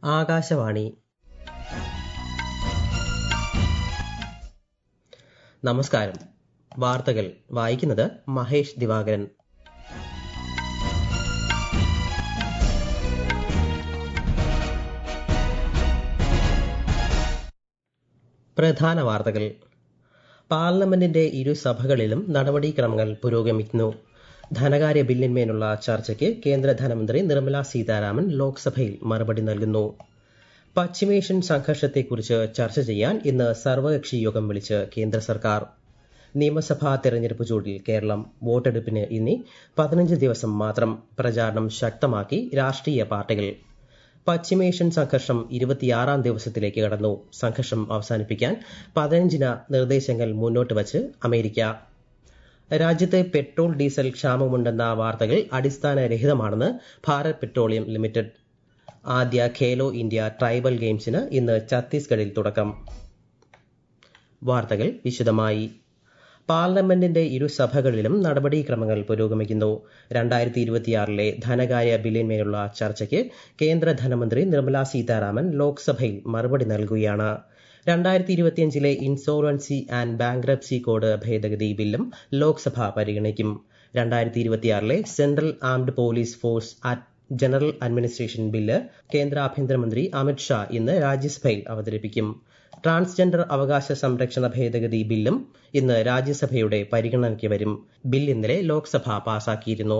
ആകാശവാണി. നമസ്കാരം. വാർത്തകൾ വായിക്കുന്നത് മഹേഷ് ദിവാകരൻ. പ്രധാന വാർത്തകൾ. പാർലമെന്റിന്റെ ഇരുസഭകളിലും നടപടിക്രമങ്ങൾ പുരോഗമിക്കുന്നു. ധനകാര്യ ബില്ലിന്മേലുള്ള ചർച്ചയ്ക്ക് കേന്ദ്ര ധനമന്ത്രി നിർമ്മല സീതാരാമൻ ലോക്സഭയിൽ മറുപടി നൽകുന്നു. പശ്ചിമേഷ്യൻ സംഘർഷത്തെക്കുറിച്ച് ചർച്ച ചെയ്യാൻ ഇന്ന് സർവകക്ഷി യോഗം വിളിച്ച് കേന്ദ്ര സർക്കാർ. നിയമസഭാ തെരഞ്ഞെടുപ്പ് ചൂടിൽ കേരളം. വോട്ടെടുപ്പിന് ഇനി 15 ദിവസം മാത്രം. പ്രചാരണം ശക്തമാക്കി രാഷ്ട്രീയ പാർട്ടികൾ. പശ്ചിമേഷ്യൻ സംഘർഷം 26ാം ദിവസത്തിലേക്ക് കടന്നു. സംഘർഷം അവസാനിപ്പിക്കാൻ 15 നിർദ്ദേശങ്ങൾ മുന്നോട്ട് വച്ച് അമേരിക്ക. രാജ്യത്ത് പെട്രോൾ ഡീസൽ ക്ഷാമമുണ്ടെന്ന വാർത്തകൾ അടിസ്ഥാനരഹിതമാണെന്ന് ഭാരത് പെട്രോളിയം ലിമിറ്റഡ്. ആദ്യ ഖേലോ ഇന്ത്യ ട്രൈബൽ ഗെയിംസിന് ഇന്ന് ഛത്തീസ്ഗഡിൽ തുടക്കം. വാർത്തകൾ വിശദമായി. പാർലമെന്റിന്റെ ഇരുസഭകളിലും നടപടിക്രമങ്ങൾ പുരോഗമിക്കുന്നു. 2026 ധനകാര്യ ബില്ലിന്മേലുള്ള ചർച്ചയ്ക്ക് കേന്ദ്ര ധനമന്ത്രി നിർമ്മല സീതാരാമൻ ലോക്സഭയിൽ മറുപടി നൽകുകയാണ്. 2025 ഇൻസോൾവൻസി ആൻഡ് ബാങ്ക്രപ്സി കോഡ് ഭേദഗതി ബില്ലും ലോക്സഭ പരിഗണിക്കും. 2026 central armed police force act general administration bill കേന്ദ്ര ആഭ്യന്തരമന്ത്രി അമിത് ഷാ ഇന്ന് രാജ്യസഭയിൽ അവതരിപ്പിക്കും. ട്രാൻസ്ജെൻഡർ അവകാശ സംരക്ഷണ ഭേദഗതി ബില്ലും ഇന്ന് രാജ്യസഭയുടെ പരിഗണനയ്ക്ക് വരും. ബിൽ ഇന്നലെ ലോക്സഭ പാസാക്കിയിരുന്നു.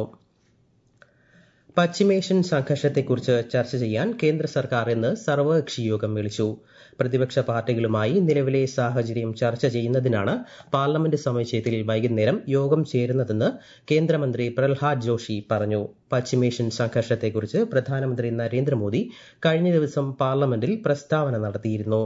പശ്ചിമേഷ്യൻ സംഘർഷത്തെക്കുറിച്ച് ചർച്ച ചെയ്യാൻ കേന്ദ്ര സർക്കാർ ഇന്ന് സർവകക്ഷി യോഗം വിളിച്ചു. പ്രതിപക്ഷ പാർട്ടികളുമായി നിലവിലെ സാഹചര്യം ചർച്ച ചെയ്യുന്നതിനാണ് പാർലമെന്റ് സമുച്ചയത്തിൽ വൈകുന്നേരം യോഗം ചേരുന്നതെന്ന് കേന്ദ്രമന്ത്രി പ്രഹ്ലാദ് ജോഷി പറഞ്ഞു. പശ്ചിമേഷ്യൻ സംഘർഷത്തെക്കുറിച്ച് പ്രധാനമന്ത്രി നരേന്ദ്രമോദി കഴിഞ്ഞ ദിവസം പാർലമെന്റിൽ പ്രസ്താവന നടത്തിയിരുന്നു.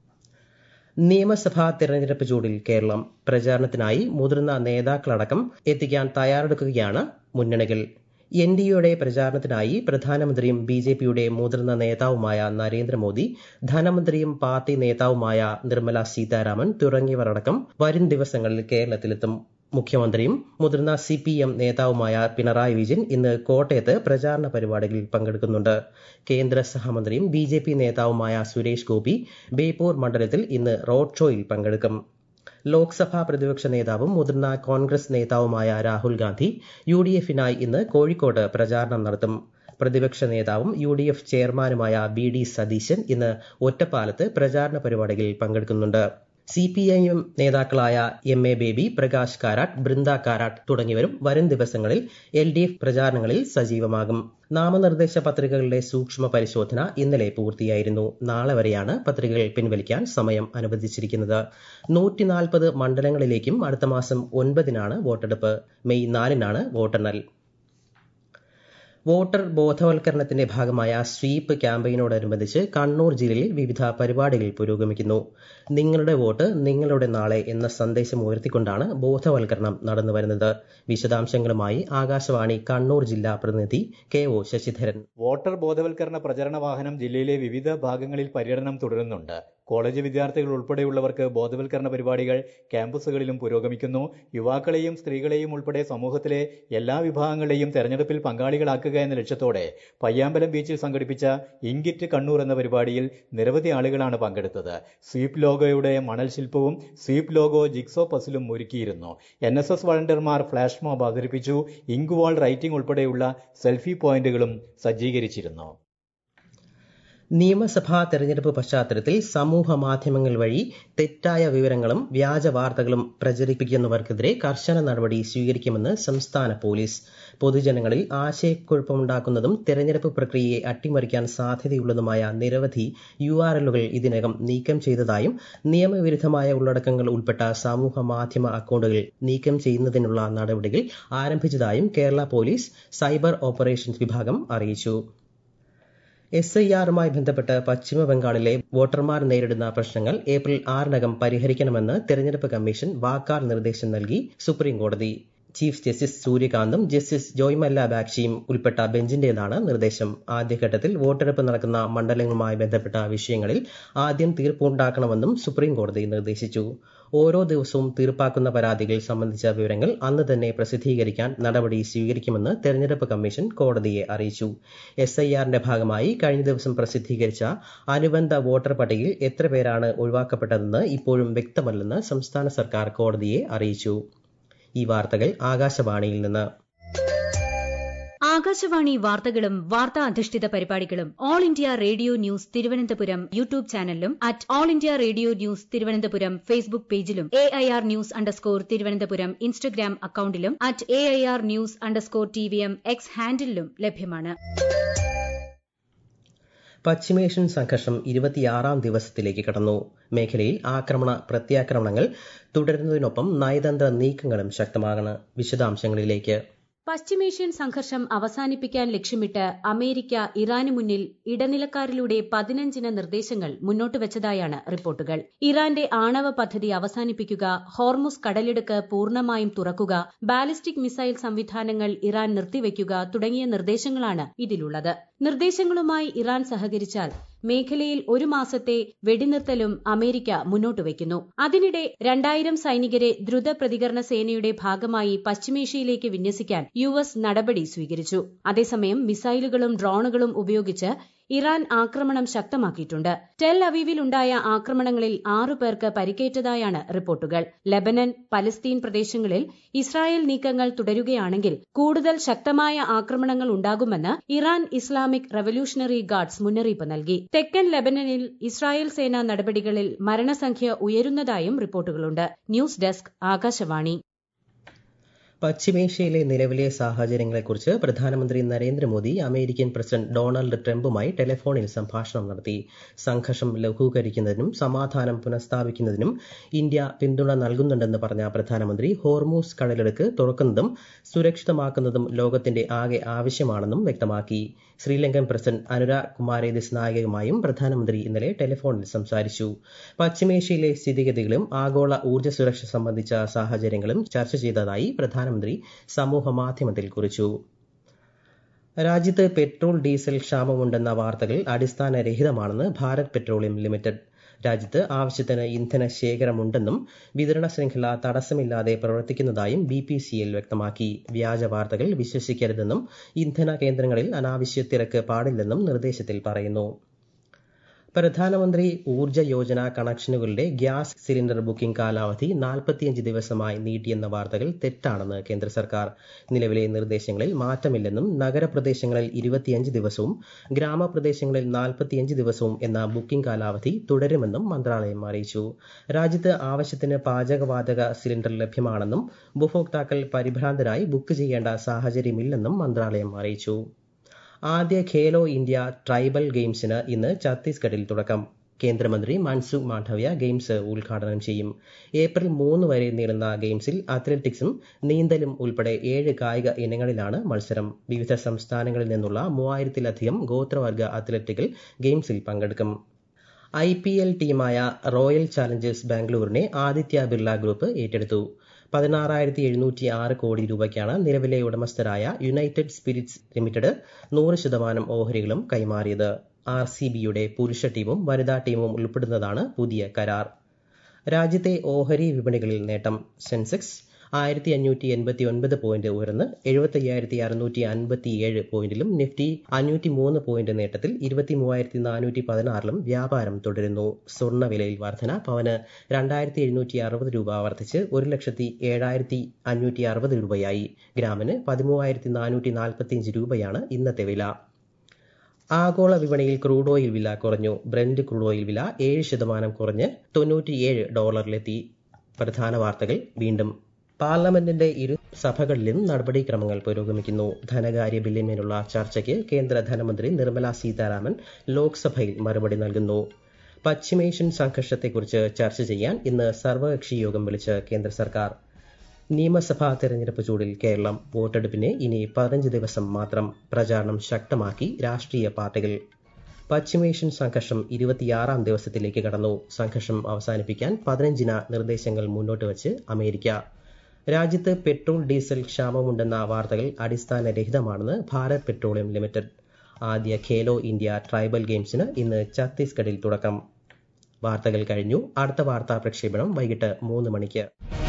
നിയമസഭാ തെരഞ്ഞെടുപ്പ് ചൂടിൽ കേരളം. പ്രചാരണത്തിനായി മുതിർന്ന നേതാക്കളടക്കം എത്തിക്കാൻ തയ്യാറെടുക്കുകയാണ് മുന്നണികൾ. എൻഡിഎയുടെ പ്രചാരണത്തിനായി പ്രധാനമന്ത്രിയും ബിജെപിയുടെ മുതിർന്ന നേതാവുമായ നരേന്ദ്രമോദി, ധനമന്ത്രിയും പാർട്ടി നേതാവുമായ നിർമ്മല സീതാരാമൻ തുടങ്ങിയവരടക്കം വരും ദിവസങ്ങളിൽ കേരളത്തിലെത്തും. മുഖ്യമന്ത്രിയും മുതിർന്ന സിപിഎം നേതാവുമായ പിണറായി വിജയൻ ഇന്ന് കോട്ടയത്ത് പ്രചാരണ പരിപാടികളിൽ പങ്കെടുക്കുന്നുണ്ട്. കേന്ദ്ര സഹമന്ത്രിയും ബിജെപി നേതാവുമായ സുരേഷ് ഗോപി ബേപ്പൂർ മണ്ഡലത്തിൽ ഇന്ന് റോഡ് ഷോയിൽ പങ്കെടുക്കും. ലോക്സഭാ പ്രതിപക്ഷ നേതാവും മുതിർന്ന കോൺഗ്രസ് നേതാവുമായ രാഹുൽ ഗാന്ധി യുഡിഎഫിനായി ഇന്ന് കോഴിക്കോട് പ്രചാരണം നടത്തും. പ്രതിപക്ഷ നേതാവും യുഡിഎഫ് ചെയർമാനുമായ ബി സതീശൻ ഇന്ന് ഒറ്റപ്പാലത്ത് പ്രചാരണ പരിപാടികളിൽ പങ്കെടുക്കുന്നുണ്ട്. സിപിഐഎം നേതാക്കളായ എം.എ. ബേബി, പ്രകാശ് കാരാട്ട്, ബൃന്ദ കാരാട്ട് തുടങ്ങിയവരും വരും ദിവസങ്ങളിൽ എൽഡിഎഫ് പ്രചാരണങ്ങളിൽ സജീവമാകും. നാമനിർദ്ദേശ പത്രികകളുടെ സൂക്ഷ്മ പരിശോധന ഇന്നലെ പൂർത്തിയായിരുന്നു. നാളെ വരെയാണ് പത്രികകൾ പിൻവലിക്കാൻ സമയം അനുവദിച്ചിരിക്കുന്നത്. 140 മണ്ഡലങ്ങളിലേക്കും അടുത്ത മാസം 9-നാണ് വോട്ടെടുപ്പ്. മെയ് 4-നാണ് വോട്ടെണ്ണൽ. വോട്ടർ ബോധവൽക്കരണത്തിന്റെ ഭാഗമായ സ്വീപ്പ് ക്യാമ്പയിനോടനുബന്ധിച്ച് കണ്ണൂർ ജില്ലയിൽ വിവിധ പരിപാടികൾ പുരോഗമിക്കുന്നു. നിങ്ങളുടെ വോട്ട് നിങ്ങളുടെ നാളെ എന്ന സന്ദേശം ഉയർത്തിക്കൊണ്ടാണ് ബോധവൽക്കരണം നടന്നുവരുന്നത്. വിശദാംശങ്ങളുമായി ആകാശവാണി കണ്ണൂർ ജില്ലാ പ്രതിനിധി കെ.ഒ. ശശിധരൻ. വോട്ടർ ബോധവൽക്കരണ പ്രചരണ വാഹനം ജില്ലയിലെ വിവിധ ഭാഗങ്ങളിൽ പര്യടനം തുടരുന്നുണ്ട്. കോളേജ് വിദ്യാർത്ഥികൾ ഉൾപ്പെടെയുള്ളവർക്ക് ബോധവൽക്കരണ പരിപാടികൾ ക്യാമ്പസുകളിലും പുരോഗമിക്കുന്നു. യുവാക്കളെയും സ്ത്രീകളെയും ഉൾപ്പെടെ സമൂഹത്തിലെ എല്ലാ വിഭാഗങ്ങളെയും തെരഞ്ഞെടുപ്പിൽ പങ്കാളികളാക്കുക എന്ന ലക്ഷ്യത്തോടെ പയ്യാമ്പലം ബീച്ചിൽ സംഘടിപ്പിച്ച ഇങ്കിറ്റ് കണ്ണൂർ എന്ന പരിപാടിയിൽ നിരവധി ആളുകളാണ് പങ്കെടുത്തത്. സ്വീപ്പ് ലോഗോയുടെ മണൽ ശില്പവും സ്വീപ്പ് ലോഗോ ജിക്സോ പസിലും ഒരുക്കിയിരുന്നു. NSS വളണ്ടിയർമാർ ഫ്ലാഷ് മോബ് അവതരിപ്പിച്ചു. ഇങ്ക് വാൾ റൈറ്റിംഗ് ഉൾപ്പെടെയുള്ള സെൽഫി പോയിന്റുകളും സജ്ജീകരിച്ചിരുന്നു. നിയമസഭാ തെരഞ്ഞെടുപ്പ് പശ്ചാത്തലത്തിൽ സമൂഹ മാധ്യമങ്ങൾ വഴി തെറ്റായ വിവരങ്ങളും വ്യാജ വാർത്തകളും പ്രചരിപ്പിക്കുന്നവർക്കെതിരെ കർശന നടപടി സ്വീകരിക്കുമെന്ന് സംസ്ഥാന പോലീസ്. പൊതുജനങ്ങളിൽ ആശയക്കുഴപ്പമുണ്ടാക്കുന്നതും തെരഞ്ഞെടുപ്പ് പ്രക്രിയയെ അട്ടിമറിക്കാൻ സാധ്യതയുള്ളതുമായ നിരവധി URLകൾ ഇതിനകം നീക്കം ചെയ്തതായും നിയമവിരുദ്ധമായ ഉള്ളടക്കങ്ങൾ ഉൾപ്പെട്ട സമൂഹ മാധ്യമ അക്കൌണ്ടുകൾ നീക്കം ചെയ്യുന്നതിനുള്ള നടപടികൾ ആരംഭിച്ചതായും കേരള പോലീസ് സൈബർ ഓപ്പറേഷൻസ് വിഭാഗം അറിയിച്ചു. SIR-മായി ബന്ധപ്പെട്ട് പശ്ചിമ ബംഗാളിലെ വോട്ടർമാർ നേരിടുന്ന പ്രശ്നങ്ങൾ ഏപ്രിൽ 6-നകം പരിഹരിക്കണമെന്ന് തെരഞ്ഞെടുപ്പ് കമ്മീഷൻ വാക്കാൽ നിർദ്ദേശം നൽകി സുപ്രീംകോടതി. ചീഫ് ജസ്റ്റിസ് സൂര്യകാന്തും ജസ്റ്റിസ് ജോയ്മല്ല ബാഗ്ചിയും ഉൾപ്പെട്ട ബെഞ്ചിന്റേതാണ് നിർദ്ദേശം. ആദ്യഘട്ടത്തിൽ വോട്ടെടുപ്പ് നടക്കുന്ന മണ്ഡലങ്ങളുമായി ബന്ധപ്പെട്ട വിഷയങ്ങളിൽ ആദ്യം തീർപ്പുണ്ടാക്കണമെന്നും സുപ്രീംകോടതി നിർദ്ദേശിച്ചു. ഓരോ ദിവസവും തീർപ്പാക്കുന്ന പരാതികൾ സംബന്ധിച്ച വിവരങ്ങൾ അന്ന് തന്നെ പ്രസിദ്ധീകരിക്കാൻ നടപടി സ്വീകരിക്കുമെന്ന് തെരഞ്ഞെടുപ്പ് കമ്മീഷൻ കോടതിയെ അറിയിച്ചു. SIRന്റെ ഭാഗമായി കഴിഞ്ഞ ദിവസം പ്രസിദ്ധീകരിച്ച അനുബന്ധ വോട്ടർ പട്ടികയിൽ എത്ര പേരാണ് ഒഴിവാക്കപ്പെട്ടതെന്ന് ഇപ്പോഴും വ്യക്തമല്ലെന്ന് സംസ്ഥാന സർക്കാർ കോടതിയെ അറിയിച്ചു. ഈ വാർത്തകൾ ആകാശവാണിയിൽ നിന്ന്. ആകാശവാണി വാർത്തകളും വാർത്താ അധിഷ്ഠിത പരിപാടികളും All India Radio news Thiruvananthapuram YouTube ചാനലിലും @All India Radio news Thiruvananthapuram Facebook പേജിലും AIR ന്യൂസ് _ ഇൻസ്റ്റഗ്രാം അക്കൌണ്ടിലും @AIR ന്യൂസ് _ X ഹാൻഡിലും ലഭ്യമാണ്. പശ്ചിമേഷ്യൻ സംഘർഷം 26ാം ദിവസത്തിലേക്ക് കടന്നു. മേഖലയിൽ ആക്രമണ പ്രത്യാക്രമണങ്ങൾ തുടരുന്നതിനൊപ്പം നയതന്ത്ര നീക്കങ്ങളും ശക്തമാണ്. വിശദാംശങ്ങളിലേക്ക്. പശ്ചിമേഷ്യൻ സംഘർഷം അവസാനിപ്പിക്കാൻ ലക്ഷ്യമിട്ട് അമേരിക്ക ഇറാന് മുന്നിൽ ഇടനിലക്കാരിലൂടെ 15 നിർദ്ദേശങ്ങൾ മുന്നോട്ട് വെച്ചതായാണ് റിപ്പോർട്ടുകൾ. ഇറാന്റെ ആണവ പദ്ധതി അവസാനിപ്പിക്കുക, ഹോർമുസ് കടലിടുക്ക് പൂർണ്ണമായും തുറക്കുക, ബാലിസ്റ്റിക് മിസൈൽ സംവിധാനങ്ങൾ ഇറാൻ നിർത്തിവെക്കുക തുടങ്ങിയ നിർദ്ദേശങ്ങളാണ് ഇതിലുള്ളത്. നിർദ്ദേശങ്ങളുമായി ഇറാൻ സഹകരിച്ചാൽ മേഖലയിൽ 1 മാസത്തെ വെടിനിർത്തലും അമേരിക്ക മുന്നോട്ട് വയ്ക്കുന്നു. അതിനിടെ 2000 സൈനികരെ ദ്രുത പ്രതികരണ സേനയുടെ ഭാഗമായി പശ്ചിമേഷ്യയിലേക്ക് വിന്യസിക്കാൻ US നടപടി സ്വീകരിച്ചു. അതേസമയം മിസൈലുകളും ഡ്രോണുകളും ഉപയോഗിച്ച് ഇറാൻ ആക്രമണം ശക്തമാക്കിയിട്ടുണ്ട്. ടെൽ അവീവിൽ ഉണ്ടായ ആക്രമണങ്ങളിൽ 6 പേർക്ക് പരിക്കേറ്റതായാണ് റിപ്പോർട്ടുകൾ. ലെബനൻ, പലസ്തീൻ പ്രദേശങ്ങളിൽ ഇസ്രായേൽ നീക്കങ്ങൾ തുടരുകയാണെങ്കിൽ കൂടുതൽ ശക്തമായ ആക്രമണങ്ങൾ ഉണ്ടാകുമെന്ന് ഇറാൻ ഇസ്ലാമിക് റവല്യൂഷണറി ഗാർഡ്സ് മുന്നറിയിപ്പ് നൽകി. തെക്കൻ ലെബനനിൽ ഇസ്രായേൽ സേനാ നടപടികളിൽ മരണസംഖ്യ ഉയരുന്നതായും റിപ്പോർട്ടുകളുണ്ട്. News desk Akashvani. പശ്ചിമേഷ്യയിലെ നിലവിലെ സാഹചര്യങ്ങളെക്കുറിച്ച് പ്രധാനമന്ത്രി നരേന്ദ്രമോദി അമേരിക്കൻ പ്രസിഡന്റ് ഡൊണാൾഡ് ട്രംപുമായി ടെലിഫോണിൽ സംഭാഷണം നടത്തി. സംഘർഷം ലഘൂകരിക്കുന്നതിനും സമാധാനം പുനഃസ്ഥാപിക്കുന്നതിനും ഇന്ത്യ പിന്തുണ നൽകുന്നുണ്ടെന്ന് പറഞ്ഞ പ്രധാനമന്ത്രി ഹോർമൂസ് കടലിടുക്ക് തുറക്കുന്നതും സുരക്ഷിതമാക്കുന്നതും ലോകത്തിന്റെ ആകെ ആവശ്യമാണെന്നും വ്യക്തമാക്കി. ശ്രീലങ്കൻ പ്രസിഡന്റ് അനുരാഗ് കുമാര ദിസ്നായകയുമായും പ്രധാനമന്ത്രി ഇന്നലെ ടെലിഫോണിൽ സംസാരിച്ചു. പശ്ചിമേഷ്യയിലെ സ്ഥിതിഗതികളും ആഗോള ഊർജ്ജ സുരക്ഷ സംബന്ധിച്ച സാഹചര്യങ്ങളും ചർച്ച ചെയ്തതായി പ്രധാനമന്ത്രി സമൂഹമാധ്യമത്തിൽ കുറിച്ചു. രാജ്യത്ത് പെട്രോൾ ഡീസൽ ക്ഷാമമുണ്ടെന്ന വാർത്തകൾ അടിസ്ഥാനരഹിതമാണെന്ന് ഭാരത് പെട്രോളിയം ലിമിറ്റഡ്. രാജ്യത്ത് ആവശ്യത്തിന് ഇന്ധന ശേഖരമുണ്ടെന്നും വിതരണ ശൃംഖല തടസ്സമില്ലാതെ പ്രവർത്തിക്കുന്നതായും BPCL വ്യക്തമാക്കി. വ്യാജ വാർത്തകൾ വിശ്വസിക്കരുതെന്നും ഇന്ധന കേന്ദ്രങ്ങളിൽ അനാവശ്യ തിരക്ക് പാടില്ലെന്നും നിർദ്ദേശത്തിൽ പറയുന്നു. പ്രധാനമന്ത്രി ഊർജ്ജ യോജന കണക്ഷനുകളുടെ ഗ്യാസ് സിലിണ്ടർ ബുക്കിംഗ് കാലാവധി 45 ദിവസമായി നീട്ടിയെന്ന വാർത്തകൾ തെറ്റാണെന്ന് കേന്ദ്ര സർക്കാർ. നിലവിലെ നിർദ്ദേശങ്ങളിൽ മാറ്റമില്ലെന്നും നഗരപ്രദേശങ്ങളിൽ 25 ദിവസവും ഗ്രാമപ്രദേശങ്ങളിൽ 45 ദിവസവും എന്ന ബുക്കിംഗ് കാലാവധി തുടരുമെന്നും മന്ത്രാലയം അറിയിച്ചു. രാജ്യത്ത് ആവശ്യത്തിന് പാചകവാതക സിലിണ്ടർ ലഭ്യമാണെന്നും ഉപഭോക്താക്കൾ പരിഭ്രാന്തരായി ബുക്ക് ചെയ്യേണ്ട സാഹചര്യമില്ലെന്നും മന്ത്രാലയം അറിയിച്ചു. ആദ്യ ഖേലോ ഇന്ത്യ ട്രൈബൽ ഗെയിംസിന് ഇന്ന് ഛത്തീസ്ഗഡിൽ തുടക്കം. കേന്ദ്രമന്ത്രി മൻസുഖ് മാണ്ഡവ്യ ഗെയിംസ് ഉദ്ഘാടനം ചെയ്യും. ഏപ്രിൽ 3 വരെ നീളുന്ന ഗെയിംസിൽ അത്ലറ്റിക്സും നീന്തലും ഉൾപ്പെടെ 7 കായിക ഇനങ്ങളിലാണ് മത്സരം. വിവിധ സംസ്ഥാനങ്ങളിൽ നിന്നുള്ള 3000-ലധികം ഗോത്രവർഗ അത്ലറ്റുകൾ ഗെയിംസിൽ പങ്കെടുക്കും. IPL ടീമായ റോയൽ ചാലഞ്ചേഴ്സ് ബാംഗ്ലൂരിനെ ആദിത്യ ബിർള ഗ്രൂപ്പ് ഏറ്റെടുത്തു. 16,706 കോടി രൂപയ്ക്കാണ് നിലവിലെ ഉടമസ്ഥരായ യുണൈറ്റഡ് സ്പിരിറ്റ്സ് ലിമിറ്റഡ് 100% ഓഹരികളും കൈമാറിയത്. RCBയുടെ പുരുഷ ടീമും വനിതാ ടീമും ഉൾപ്പെടുന്നതാണ് പുതിയ കരാർ. രാജ്യത്തെ ഓഹരി വിപണികളിൽ നേട്ടം. സെൻസെക്സ് 1589 പോയിന്റ് ഉയർന്ന് 75,657 പോയിന്റിലും നിഫ്റ്റി 503 പോയിന്റ് നേട്ടത്തിൽ 23,416 വ്യാപാരം തുടരുന്നു. സ്വർണ്ണവിലയിൽ വർധന. പവന് 2,760 രൂപ വർദ്ധിച്ച് 1,07,560 രൂപയായി. ഗ്രാമിന് 13,445 രൂപയാണ് ഇന്നത്തെ വില. ആഗോള വിപണിയിൽ ക്രൂഡ് ഓയിൽ വില കുറഞ്ഞു. ബ്രന്റ് ക്രൂഡ് ഓയിൽ വില 7% കുറഞ്ഞ് $97 പ്രധാന വാർത്തകൾ വീണ്ടും. പാർലമെന്റിന്റെ ഇരു സഭകളിലും നടപടിക്രമങ്ങൾ പുരോഗമിക്കുന്നു. ധനകാര്യ ബില്ലിന്മേലുള്ള ചർച്ചയ്ക്ക് കേന്ദ്ര ധനമന്ത്രി നിർമ്മല സീതാരാമൻ ലോക്സഭയിൽ മറുപടി നൽകുന്നു. പശ്ചിമേഷ്യൻ സംഘർഷത്തെക്കുറിച്ച് ചർച്ച ചെയ്യാൻ ഇന്ന് സർവകക്ഷി യോഗം വിളിച്ച് കേന്ദ്ര സർക്കാർ. നിയമസഭാ തെരഞ്ഞെടുപ്പ് ചൂടിൽ കേരളം. വോട്ടെടുപ്പിന് ഇനി 15 ദിവസം മാത്രം. പ്രചാരണം ശക്തമാക്കി രാഷ്ട്രീയ പാർട്ടികൾ. പശ്ചിമേഷ്യൻ സംഘർഷം 26ാം ദിവസത്തിലേക്ക് കടന്നു. സംഘർഷം അവസാനിപ്പിക്കാൻ 15 നിർദ്ദേശങ്ങൾ മുന്നോട്ട് വച്ച് അമേരിക്ക. രാജ്യത്ത് പെട്രോൾ ഡീസൽ ക്ഷാമമുണ്ടെന്ന വാർത്തകൾ അടിസ്ഥാനരഹിതമാണെന്ന് ഭാരത് പെട്രോളിയം ലിമിറ്റഡ്. ആദ്യ ഖേലോ ഇന്ത്യ ട്രൈബൽ ഗെയിംസിന് ഇന്ന് ഛത്തീസ്ഗഡിൽ തുടക്കം. വാർത്തകൾ കഴിഞ്ഞു. അടുത്ത വാർത്താ പ്രക്ഷേപണം വൈകിട്ട് 3 മണിക്ക്.